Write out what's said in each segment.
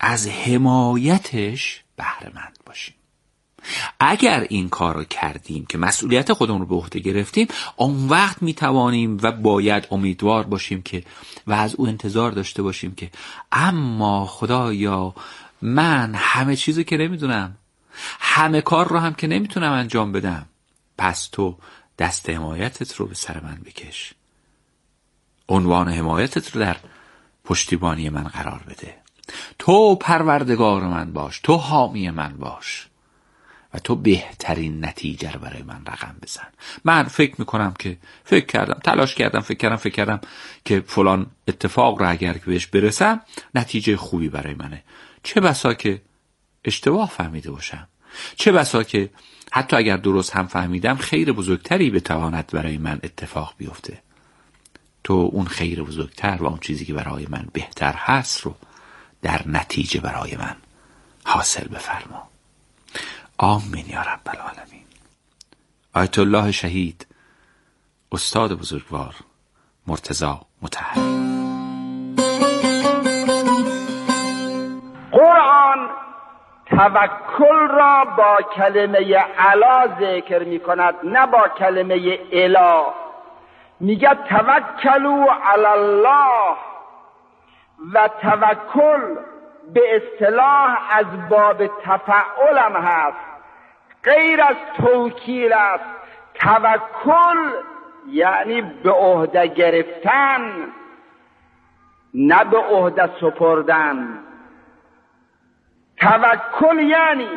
از حمایتش بهره مند باشیم. اگر این کار رو کردیم که مسئولیت خودمون رو به عهده گرفتیم، اون وقت میتوانیم و باید امیدوار باشیم که و از او انتظار داشته باشیم که اما خدایا من همه چیزو که نمیدونم، همه کار رو هم که نمیتونم انجام بدم، پس تو دست حمایتت رو به سر من بکش، عنوان حمایتت رو در پشتیبانی من قرار بده، تو پروردگار من باش، تو حامی من باش و تو بهترین نتیجه رو برای من رقم بزن. من فکر کردم تلاش کردم، فکر کردم که فلان اتفاق رو اگر بهش برسم نتیجه خوبی برای منه. چه بسا که اشتباه فهمیده باشم، چه بسا که حتی اگر درست هم فهمیدم خیر بزرگتری بتواند برای من اتفاق بیفته. تو اون خیر بزرگتر و اون چیزی که برای من بهتر هست رو در نتیجه برای من حاصل بفرما. آمین یا رب العالمین. آیت الله شهید استاد بزرگوار مرتضی مطهری. قرآن توکل را با کلمه علا ذکر می کند، نه با کلمه اله. میگه توکلوا علی الله و توکل به اصطلاح از باب تفعل هم هست، غیر از توکیل است. توکل یعنی به عهده گرفتن، نه به عهده سپردن. توکل یعنی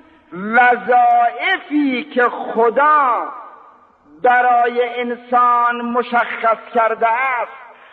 وظایفی که خدا برای انسان مشخص کرده است،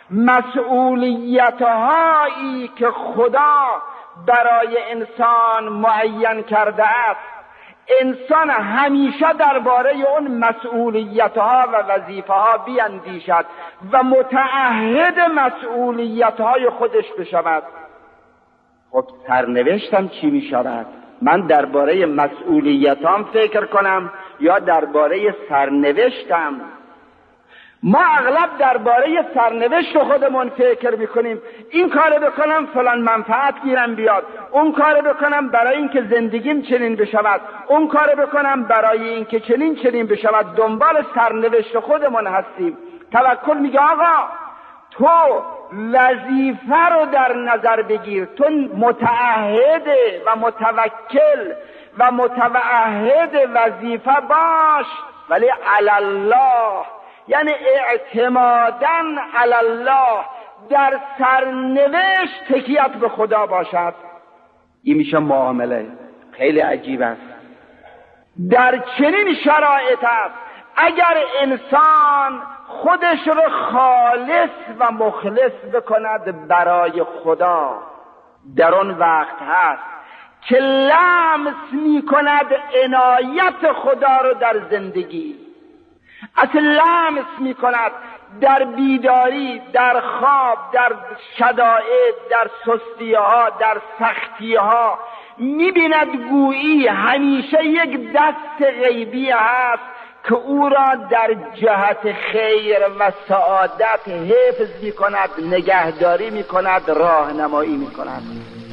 مسئولیت‌هایی که خدا برای انسان معین کرده است، انسان همیشه درباره اون مسئولیت‌ها و وظیفه‌ها بیندیشد و متعهد مسئولیت‌های خودش بشود. خب سرنوشتم چی می شود؟ من درباره مسئولیتام فکر کنم یا درباره سرنوشتم؟ ما اغلب درباره سرنوشت خودمون فکر میکنیم. این کارو بکنم فلان منفعت گیرم بیاد، اون کارو بکنم برای اینکه زندگیم چنین بشود، اون کارو بکنم برای اینکه چنین بشود. دنبال سرنوشت خودمون هستیم. توکل میگه آقا تو وظیفه رو در نظر بگیر، تو متعهد و متوکل و متعهد وظیفه باش، ولی علی الله، یعنی اعتماداً علی الله، در سرنوشت تکیت به خدا باشد. این میشه معامله. خیلی عجیب است. در چنین شرایط است اگر انسان خودش رو خالص و مخلص بکند برای خدا، در اون وقت هست که لمس میکند عنایت خدا رو در زندگی، اصلا لمس میکند در بیداری، در خواب، در شدائد، در سستیها، در سختیها، میبیند گویی همیشه یک دست غیبی هست که او را در جهت خیر و سعادت حفظ میکند، نگهداری میکند، راهنمایی میکند.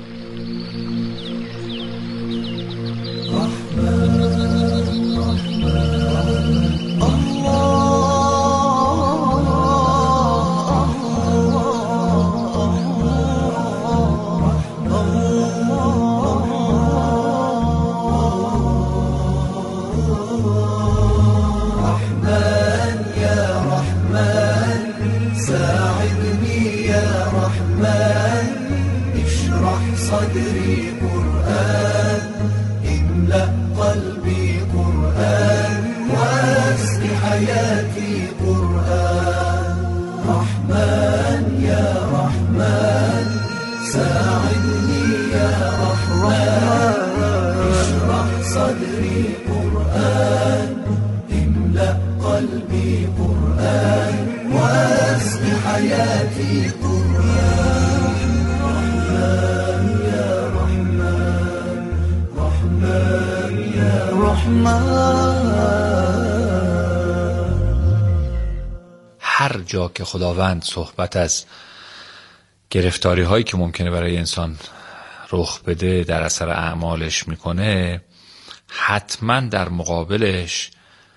صدري قرآن املأ قلبي قرآن واسق حياتي قرآن رحمن يا رحمن ساعدني يا رحمن اشرح صدري قرآن املأ قلبي قرآن واسق حياتي قرآن هر جا که خداوند صحبت از گرفتاری هایی که ممکنه برای انسان رخ بده در اثر اعمالش میکنه، حتما در مقابلش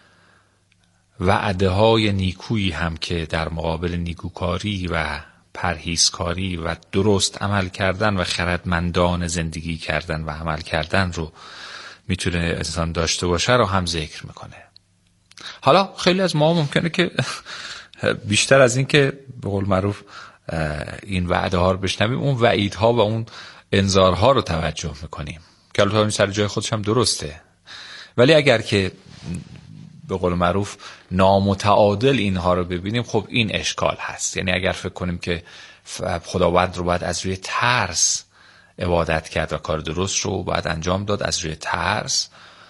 وعده های نیکویی هم که در مقابل نیکوکاری و پرهیزکاری و درست عمل کردن و خردمندانه زندگی کردن و عمل کردن رو میتونه انسان داشته باشه رو هم ذکر میکنه. حالا خیلی از ما ممکنه که بیشتر از این که به قول معروف این وعده ها رو بشنویم، اون وعیدها و اون انذارها رو توجه میکنیم که البته این سر جای خودش هم درسته، ولی اگر که به قول معروف نامتعادل اینها رو ببینیم، خب این اشکال هست. یعنی اگر فکر کنیم که خداوند رو باید از روی ترس عبادت کرد و کار درست رو باید انجام داد از روی ترس،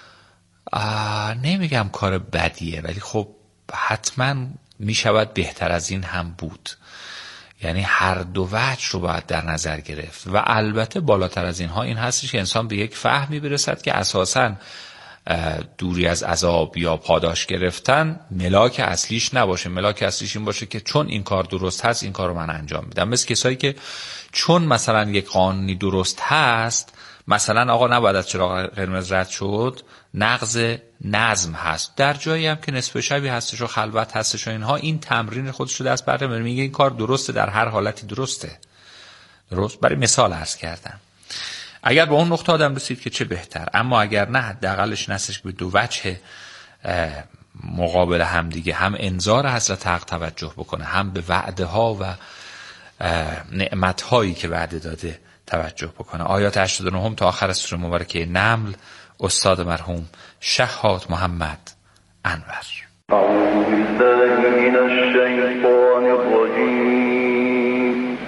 نمیگم کار بدیه، ولی خب حتما میشود بهتر از این هم بود. یعنی هر دو وجه رو باید در نظر گرفت و البته بالاتر از اینها این هستش که انسان به یک فهمی برسد که اساساً دوری از عذاب یا پاداش گرفتن ملاک اصلیش نباشه. ملاک اصلیش این باشه که چون این کار درست هست این کار رو من انجام میدم. مثل کسایی که چون مثلا یک قانونی درست هست، مثلا آقا نباید از چراغ قرمز رد شد، نقض نظم هست، در جایی هم که نصف شبی هستش و خلوت هستش و اینها، این تمرین خودش رو دست بره میگه این کار درسته، در هر حالتی درسته. درست برای مثال عرض کردم. اگر به اون نقطه آدم رسید که چه بهتر، اما اگر نه حداقلش نستش که به دو وجه مقابل هم دیگه، هم انذار حضرت حق توجه بکنه، هم به وعده ها و نعمت هایی که وعده داده توجه بکنه. آیات 89 تا آخر سوره مبارکه نمل، استاد مرحوم شهاد محمد انور. اعوذ بالله من الشیطان الرجیم.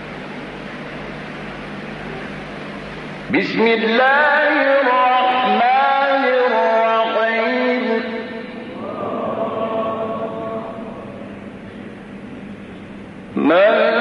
بسم الله الرحمن الرحیم. من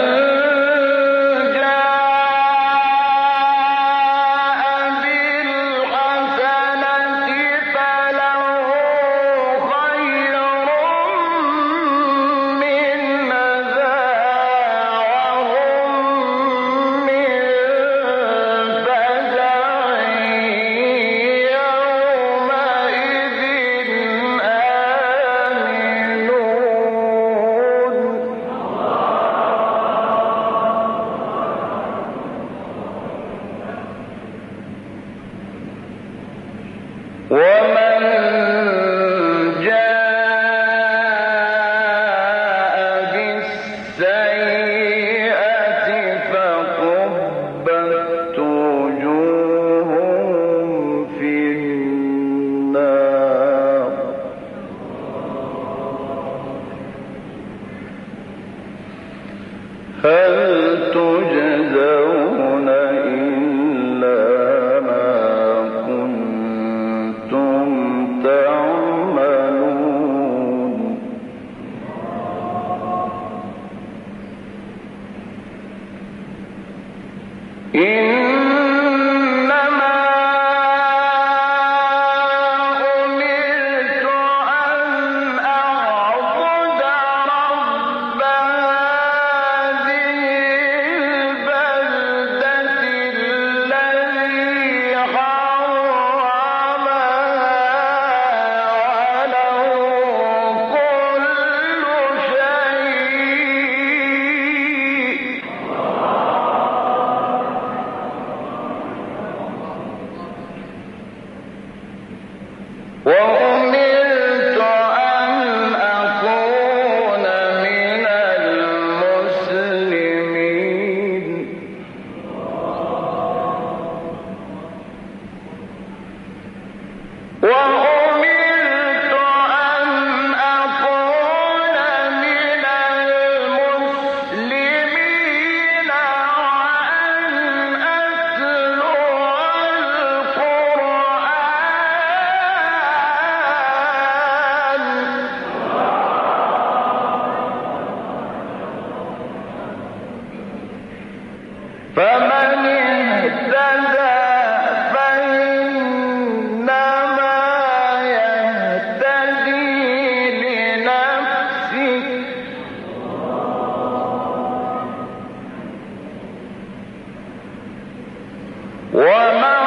ومن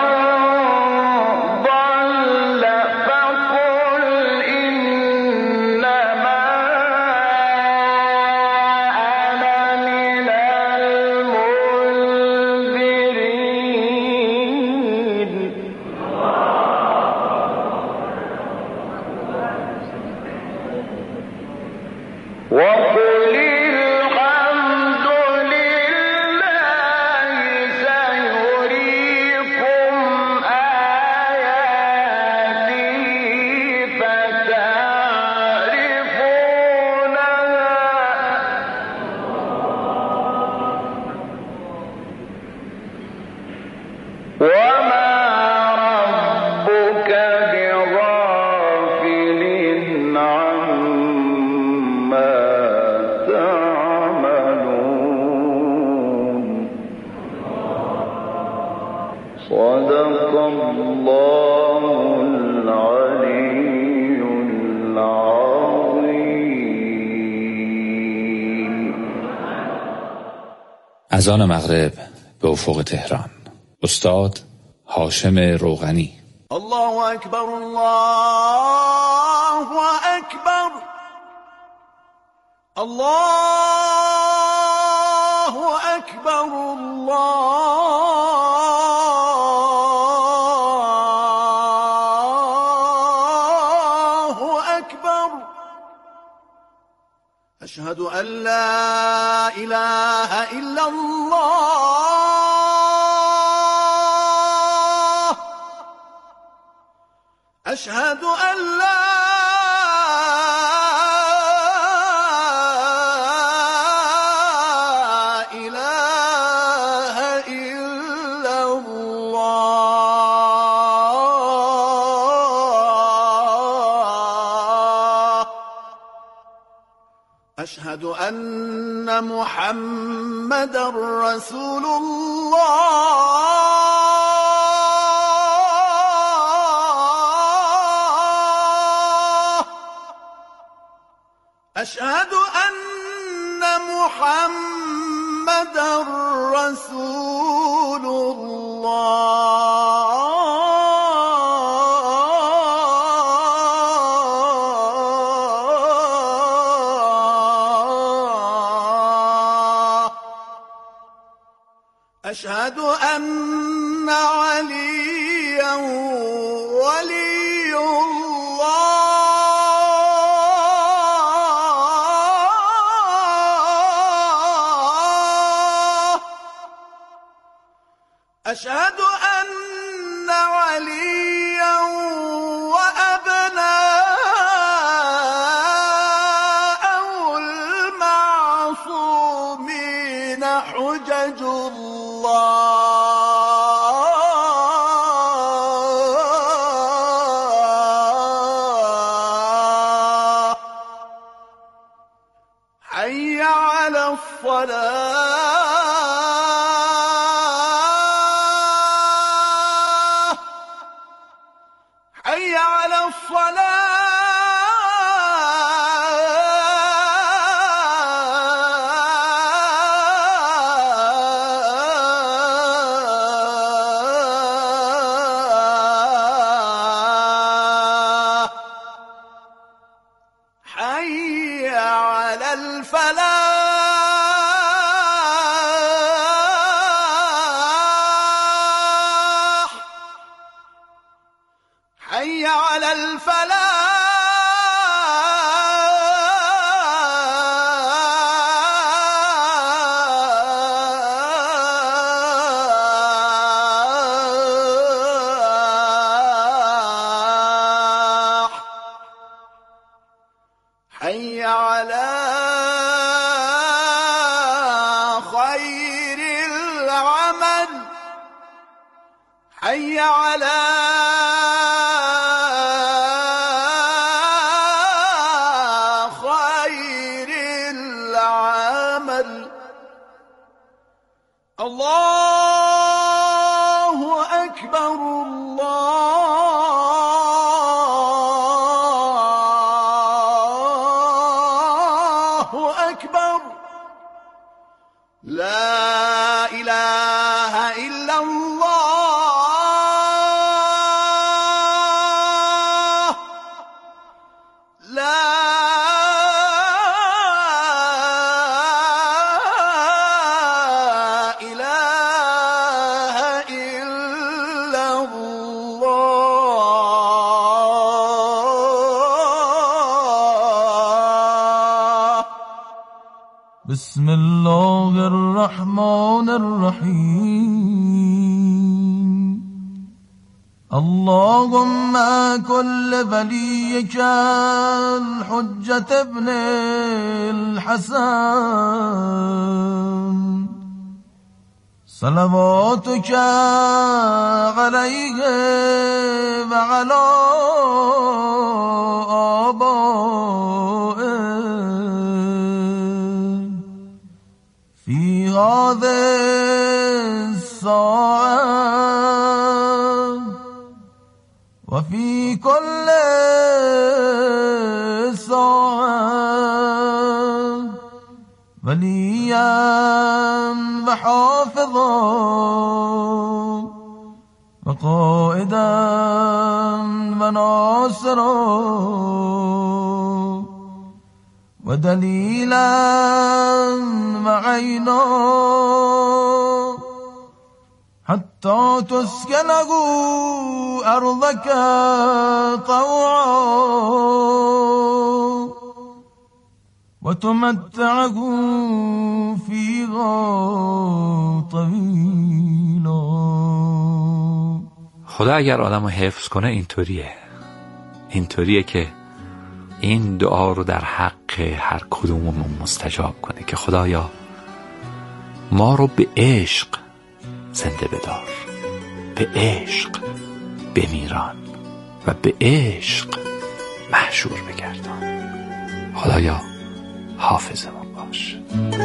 ضل فقل إنما أنا من المنذرين وقل الحمد لله سيريكم آياته فتعرفونها وما ربك بغافل عما تعملون صدق الله العلي العظيم. اذان مغرب به افق تهران. استاد هاشم روغنی. الله أكبر الله أكبر الله أكبر الله أكبر أشهد أن لا إله إلا الله أشهد أن لا إله إلا الله أشهد أن محمدًا رسول الله أشهد أن محمدًا رسول الله أشهد أن عليًا ولي الله أشهد أن عليًا وأبناءه المعصومين حجج الله حي على الصلاة حي على الصلاة حي على الفلاح حي على الفلاح حي على خير العمل حي على خير العمل الله أكبر الله أكبر لا إله إلا الله بسم الله الرحمن الرحیم اللهم كل وليك الحجة ابن الحسن صلواتك عليه وعلى آبائه في هذه الساعة وفي كل ساعة وليا وحافظا وقائدا وناصرا ودليلا وعينا حتى تسكنه أرضك طوعا وتمتعه فيها طويلا. خدا اگر آدم رو حفظ کنه اینطوریه که این دعا رو در حق هر کدوممون مستجاب کنه که خدایا ما رو به عشق زنده بدار، به عشق بمیران و به عشق محشور بگردان. خدایا حافظمون باش.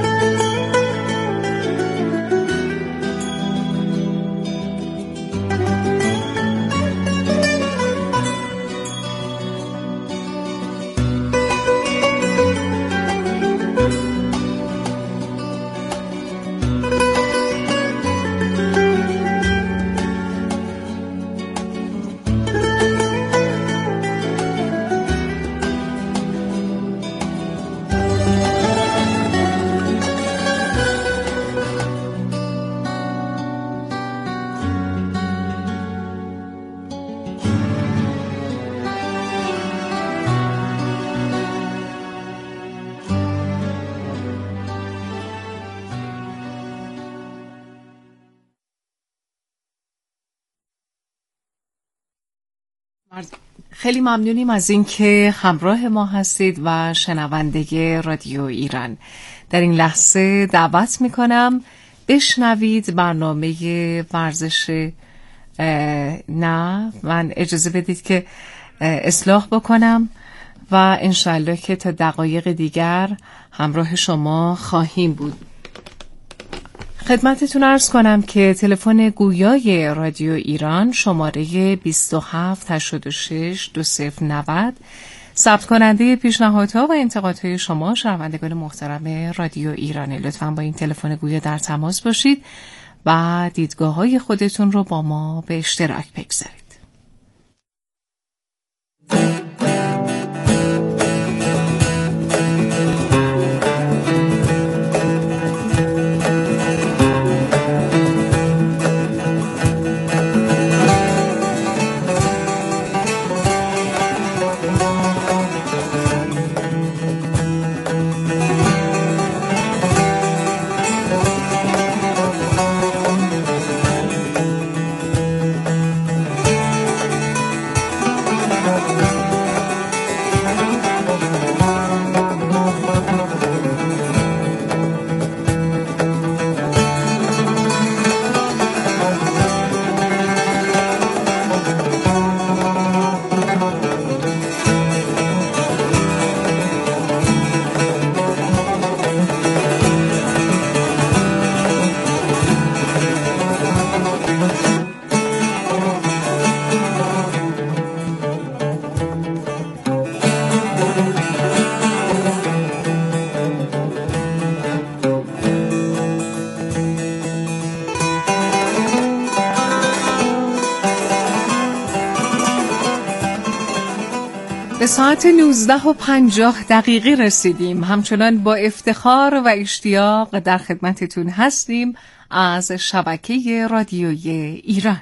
خیلی ممنونیم از اینکه همراه ما هستید و شنونده رادیو ایران. در این لحظه دعوت میکنم بشنوید برنامه ورزش. نه، من اجازه بدید که اصلاح بکنم و انشالله که تا دقایق دیگر همراه شما خواهیم بود. خدمتتون عرض کنم که تلفن گویای رادیو ایران شماره 2786 2090 ثبت کننده پیشنهادها و انتقادهای شما شنوندگان محترم رادیو ایرانه. لطفاً با این تلفن گویا در تماس باشید و دیدگاه‌های خودتون رو با ما به اشتراک بگذارید. به ساعت 19:50 رسیدیم. همچنان با افتخار و اشتیاق در خدمتتون هستیم از شبکه رادیویی ایران.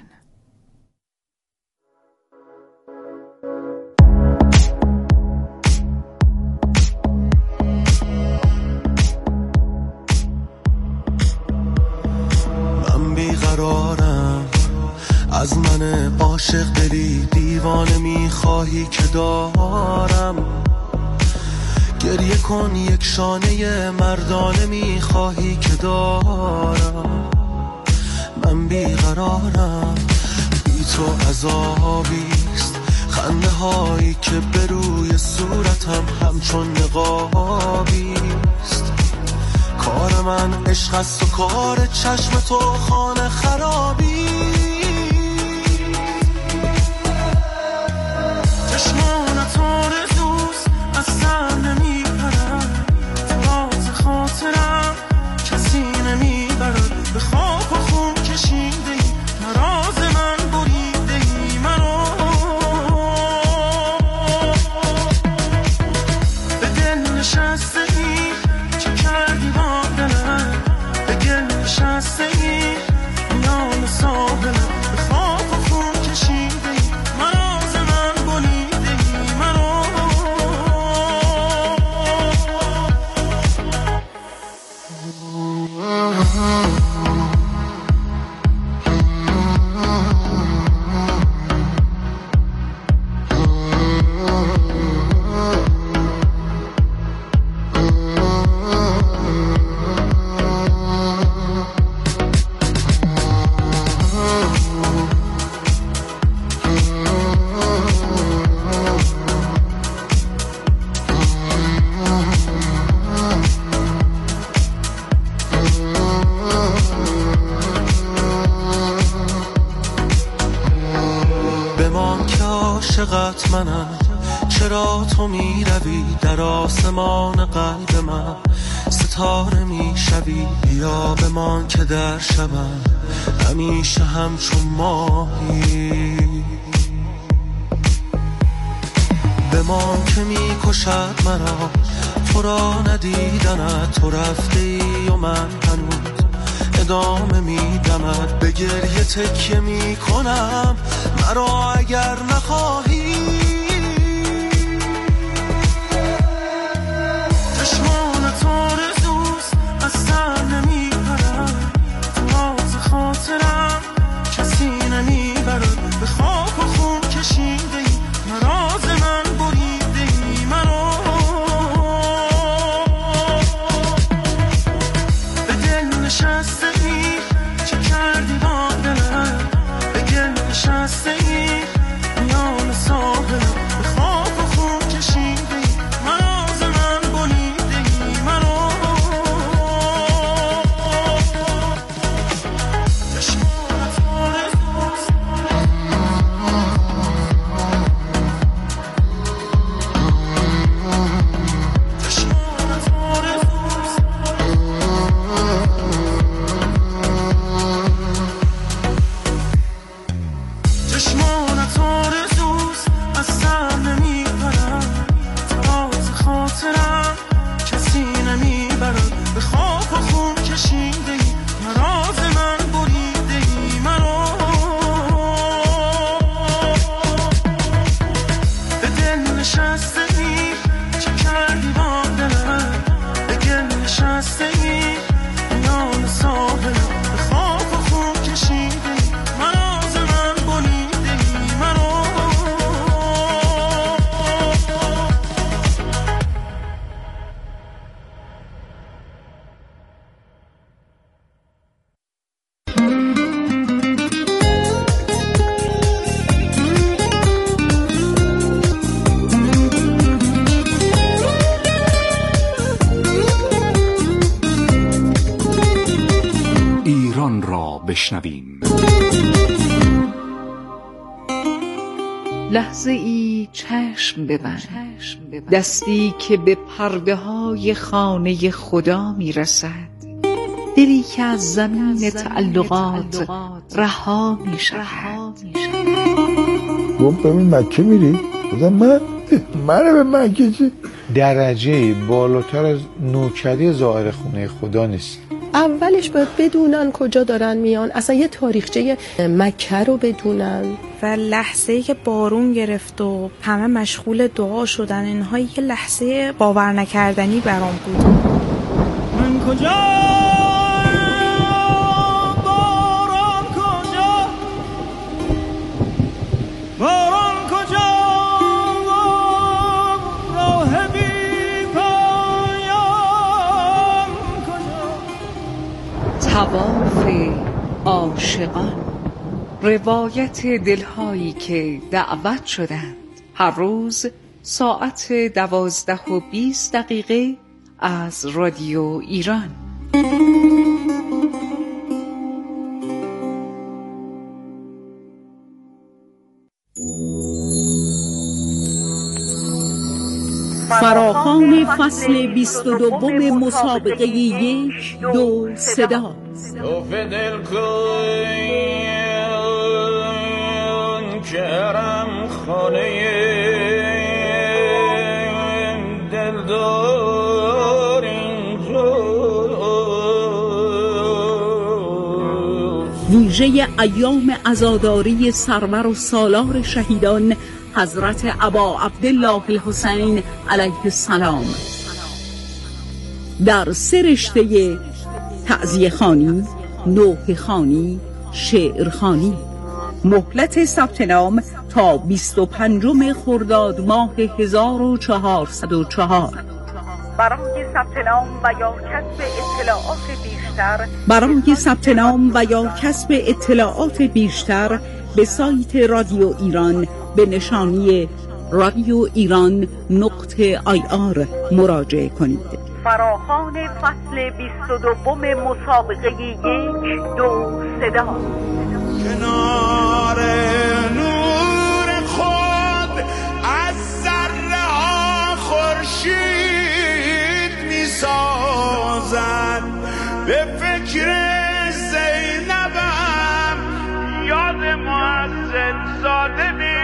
بیقرارم، از من عاشق دلی دیوانه میخواهی که دارم. گریه کن یک شانه مردانه میخواهی که دارم. من بیقرارم، بی تو عذابیست، خنده هایی که به روی صورتم همچون نقابیست. کار من عشق است و کار چشم تو خانه خرابی. چشمانت آرزوست از سر نمیپرد، تو راز خاطرم کسی نمیبرد. به خواب و خون کشیده ای نراز من بریده ای منو. به دل نشسته ای چه کردی با دلم، به گل نشسته ای میان ساحلم. به خواب و خون کشیده ای نراز من بریده ای منو. بمان که عاشقت منم، چرا تو می روی در آسمان قلب من، ستاره می شوی. بیا بمان که در شبم همیشه همچون ماهی. بمان که می کشد مرا تو را ندیدنت، تو رفته ای و من هنوز ادامه میدمد. به گریه تکیه میکنم مرا اگر نخواهی. چشمانت آرزوست از سر نمیپرد، تو راز خاطرم کسی نمیبرد. به خواب و خون کشیده ای نراز من بریده ای منو. به دل نشسته ای چه کردی با دلم، به گل نشسته ای میان ساحلم. به خواب و خون کشیده ای نراز من بریده ای منو. چشمانت آرزوست، چشمانت آرزوست. چشمانت آرزوست از سر نمیپرد، تو راز خاطرم کسی نمیبرد. به خواب و خون کشیده ای نراز من بریده ای منو. به دل نشسته ای چه کردی با دلم، به گل نشسته ای میان ساحلم. به خواب و خون کشیده ای نراز من بریده ای منو. ایران را بشنویم. لحظه ای چشم ببند، دستی که به پرده های خانه خدا می رسد، دلی که از زمین تعلقات رها می شود. گفت ببین مکه میری؟ بودم منه به مکه چی؟ درجه بالاتر از نوکری زائر خونه خدا نیست. اولش باید بدونن کجا دارن میان، اصلا یه تاریخچه مکه رو بدونن. و لحظه‌ای که بارون گرفت و همه مشغول دعا شدن، اینها یه لحظه باور نکردنی برام بود. من کجا باران عاشقان، روایت دلهایی که دعوت شدند. هر روز ساعت 12:20 از رادیو ایران. فراخوان فصل 22 مسابقه 1-2 صدا. دل کن کرم خانه دلدار ویژه ایام عزاداری سرور و سالار شهیدان حضرت ابا عبدالله الحسین علیه السلام در 3 رشته: تعزیه خوانی، نوحه خوانی، شعر خوانی. مهلت ثبت نام تا 25 خرداد ماه 1404. برای ثبت نام و یا کسب اطلاعات بیشتر اطلاعات بیشتر به سایت رادیو ایران به نشانی radioiran.ir مراجعه کنید. فراخوان فصل 22 مسابقه 1-2 صدا. کنار نور خود از ذره ها خورشید می سازد. به فکر زینبم یاد معزز زاده می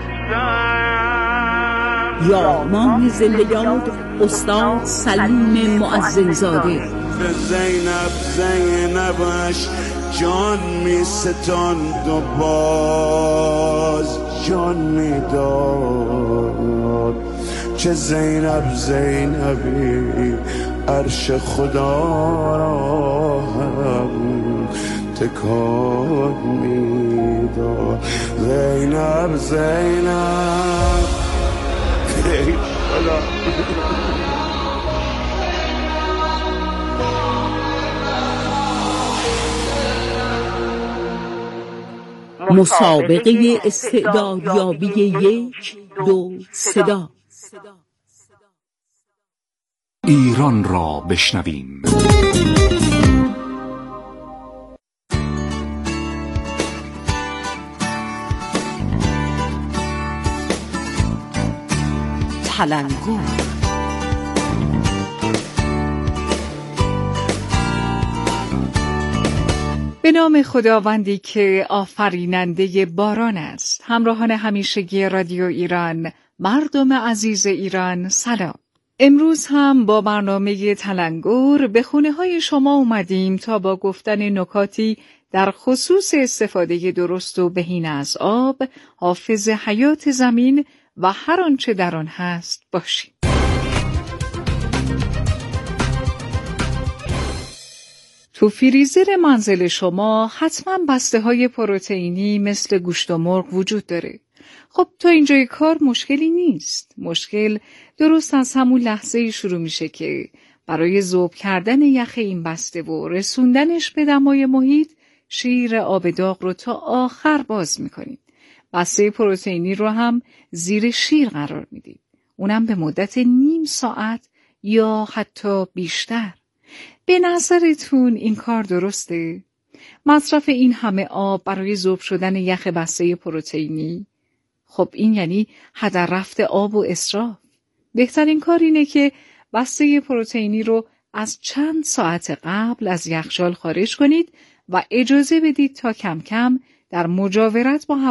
افتم. یا ماه زندگیات استاد سلیم معزز زاده. زینبش جان می ستاند و باز جان می داد. چه زینبی عرش خدا را هم تکان می داد. زینب ای خدا. مسابقه استعدادیابی 1-2 صدا. ایران را بشنویم. تلنگور. به نام خداوندی که آفریننده باران است. همراهان همیشگی رادیو ایران، مردم عزیز ایران، سلام. امروز هم با برنامه تلنگور به خونه های شما اومدیم تا با گفتن نکاتی در خصوص استفاده درست و بهینه از آب، حافظ حیات زمین و هر آنچه در آن هست باشیم. تو فریزر منزل شما حتما بسته‌های پروتئینی مثل گوشت و مرغ وجود داره. خب تا اینجای کار مشکلی نیست. مشکل درست از همون لحظه شروع میشه که برای ذوب کردن یخ این بسته و رسوندنش به دمای محیط شیر آب داغ رو تا آخر باز میکنید. بسته پروتئینی رو هم زیر شیر قرار میدید. اونم به مدت نیم ساعت یا حتی بیشتر. به نظرتون این کار درسته؟ مصرف این همه آب برای ذوب شدن یخ بسته پروتئینی؟ خب این یعنی هدر رفت آب و اسراف. بهترین کار اینه که بسته پروتئینی رو از چند ساعت قبل از یخچال خارج کنید و اجازه بدید تا کم کم در مجاورت با